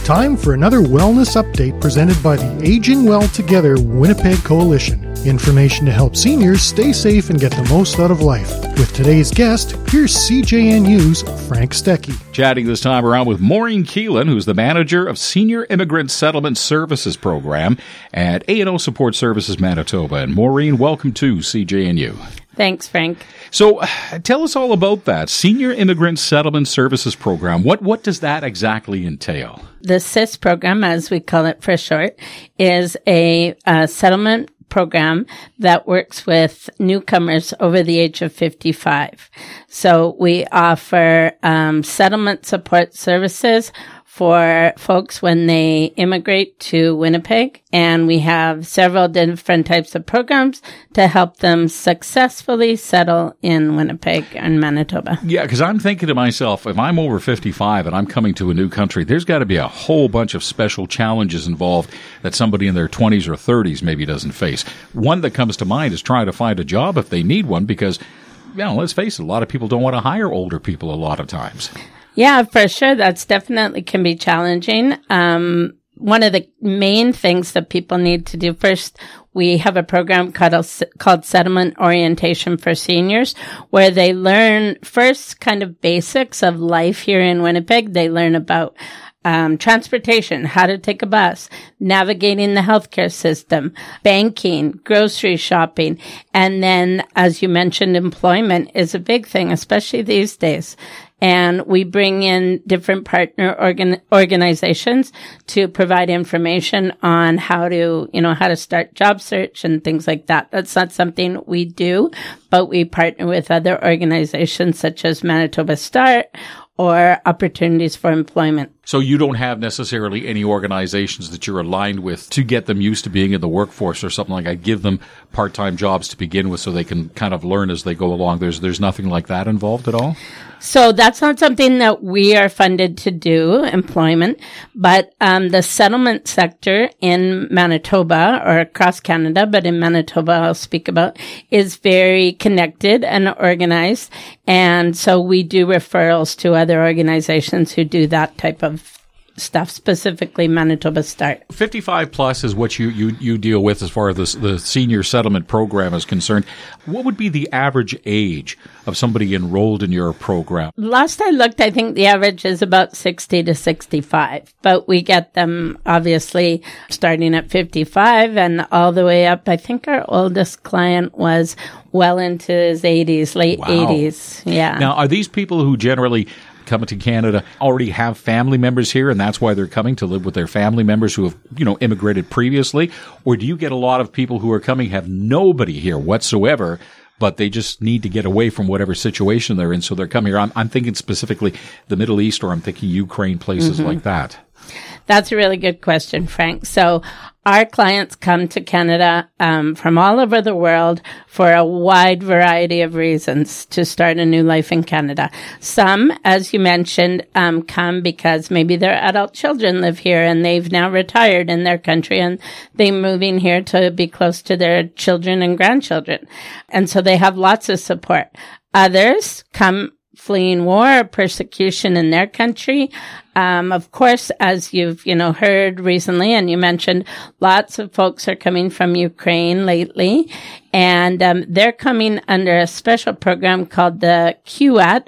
Time for another wellness update presented by the Aging Well Together Winnipeg Coalition. Information to help seniors stay safe and get the most out of life. With today's guest, here's CJNU's Frank Stecky. Chatting this time around with Maureen Keelan, who's the manager of Senior Immigrant Settlement Services Program at A&O Support Services Manitoba. And Maureen, welcome to CJNU. Thanks, Frank. So tell us all about that Senior Immigrant Settlement Services Program. What does that exactly entail? The SIS program, as we call it for short, is a settlement program that works with newcomers over the age of 55. So we offer settlement support services for folks when they immigrate to Winnipeg, and we have several different types of programs to help them successfully settle in Winnipeg and Manitoba. Yeah, because I'm thinking to myself, if I'm over 55 and I'm coming to a new country, there's got to be a whole bunch of special challenges involved that somebody in their 20s or 30s maybe doesn't face. One that comes to mind is trying to find a job if they need one because, let's face it, a lot of people don't want to hire older people a lot of times. Yeah, for sure. That's definitely can be challenging. One of the main things that people need to do first, we have a program called Settlement Orientation for Seniors, where they learn first kind of basics of life here in Winnipeg. They learn about transportation, how to take a bus, navigating the healthcare system, banking, grocery shopping. And then, as you mentioned, employment is a big thing, especially these days. And we bring in different partner organizations to provide information on how to start job search and things like that. That's not something we do, but we partner with other organizations such as Manitoba Start or Opportunities for Employment. So you don't have necessarily any organizations that you're aligned with to get them used to being in the workforce or something like that. Give them part-time jobs to begin with so they can kind of learn as they go along. There's nothing like that involved at all? So that's not something that we are funded to do, employment, but the settlement sector in Manitoba or across Canada, but in Manitoba I'll speak about, is very connected and organized. And so we do referrals to other organizations who do that type of stuff, specifically Manitoba Start. 55 plus is what you deal with as far as the senior settlement program is concerned. What would be the average age of somebody enrolled in your program? Last I looked, I think the average is about 60 to 65, but we get them obviously starting at 55 and all the way up. I think our oldest client was well into his 80s, late 80s. Yeah. Now, are these people who generally coming to Canada already have family members here and that's why they're coming to live with their family members who have, immigrated previously? Or do you get a lot of people who are coming have nobody here whatsoever, but they just need to get away from whatever situation they're in, so they're coming here? I'm thinking specifically the Middle East, or I'm thinking Ukraine, places like that. That's a really good question, Frank. So our clients come to Canada from all over the world for a wide variety of reasons to start a new life in Canada. Some, as you mentioned, come because maybe their adult children live here and they've now retired in their country and they're moving here to be close to their children and grandchildren. And so they have lots of support. Others come fleeing war or persecution in their country. Of course, as you've, heard recently, and you mentioned, lots of folks are coming from Ukraine lately, and they're coming under a special program called the QAT.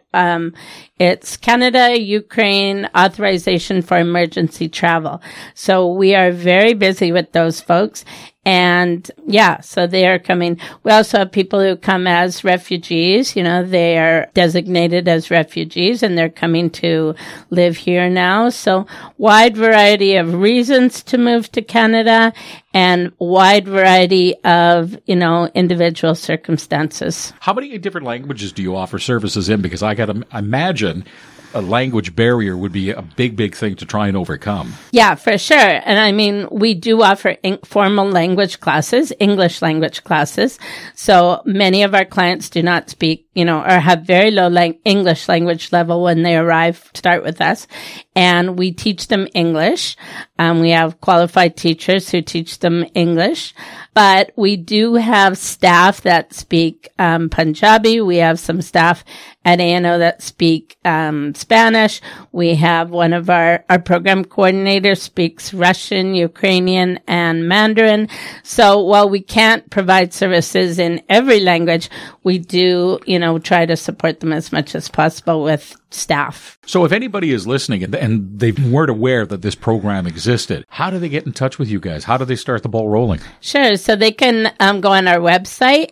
It's Canada Ukraine Authorization for Emergency Travel. So we are very busy with those folks. And so they are coming. We also have people who come as refugees. They are designated as refugees and they're coming to live here now. So wide variety of reasons to move to Canada and wide variety of, individual circumstances. How many different languages do you offer services in? Because I got to imagine a language barrier would be a big thing to try and overcome. Yeah, for sure. And we do offer formal language classes, English language classes. So many of our clients do not speak, or have very low English language level when they start with us. And we teach them English. We have qualified teachers who teach them English. But we do have staff that speak Punjabi. We have some staff at A&O that speak Spanish. We have one of our program coordinators speaks Russian, Ukrainian, and Mandarin. So while we can't provide services in every language, we do, try to support them as much as possible with staff. So if anybody is listening and they weren't aware that this program existed, how do they get in touch with you guys? How do they start the ball rolling? Sure. So they can go on our website,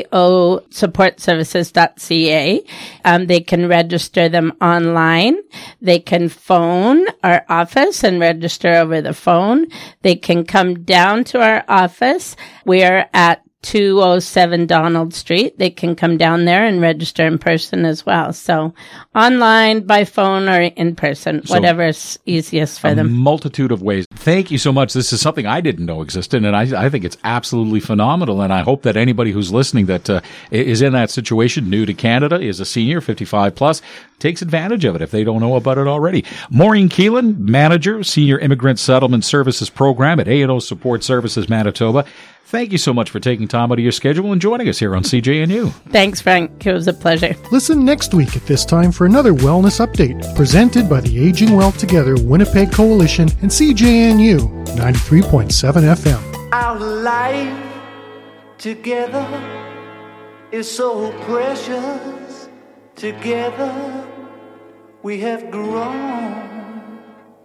aosupportservices.ca. They can register them online. They can phone our office and register over the phone. They can come down to our office. We are at 207 Donald Street. They can come down there and register in person as well. So online, by phone, or in person, whatever's easiest for them. A multitude of ways. Thank you so much. This is something I didn't know existed, and I think it's absolutely phenomenal. And I hope that anybody who's listening that is in that situation, new to Canada, is a senior, 55 plus, takes advantage of it if they don't know about it already. Maureen Keelan, Manager, Senior Immigrant Settlement Services Program at A&O Support Services Manitoba. Thank you so much for taking time out of your schedule and joining us here on CJNU. Thanks, Frank. It was a pleasure. Listen next week at this time for another wellness update presented by the Aging Well Together Winnipeg Coalition and CJNU 93.7 FM. Our life together is so precious. Together we have grown.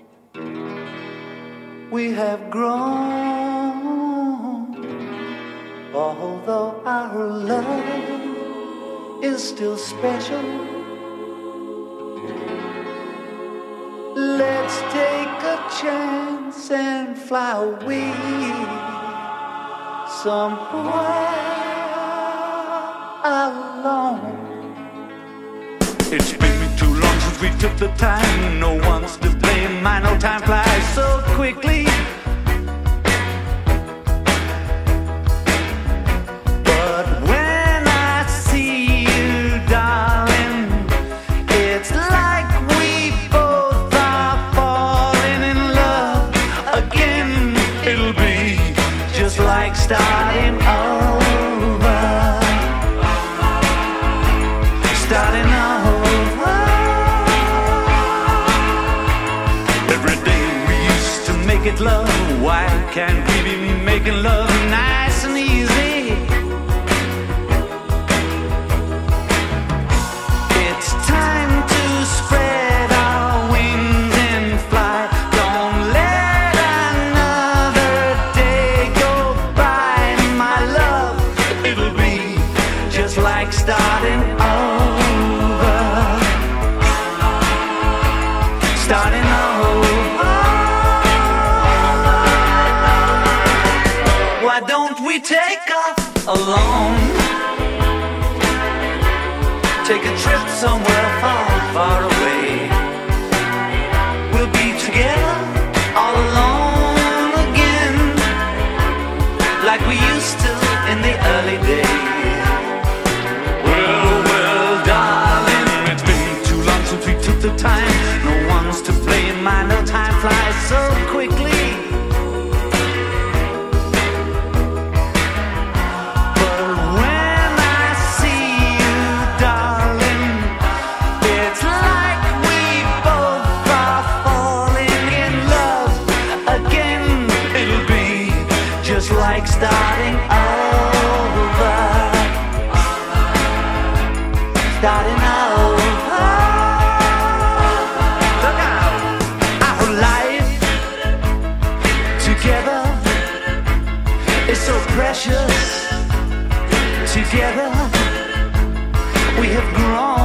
We have grown. Although our love is still special, let's take a chance and fly away somewhere alone. It's been too long since we took the time. No one's to blame. I know time flies so quickly. Starting over, starting over. Every day we used to make it love. Why can't we be making love nice and easy? It's time to spread our wings and fly. Don't let another day go by. My love, it'll be just like starting over. Starting over. Why don't we take off alone? Take a trip somewhere far, far away. We'll be together all alone again, like we used to in the early days. Well, darling, it's been too long since we took the time. No one's to blame. I know time flies so quickly. But when I see you, darling, it's like we both are falling in love again. It'll be just like starting over. Starting over. Look out. Our life together is so precious. Together we have grown.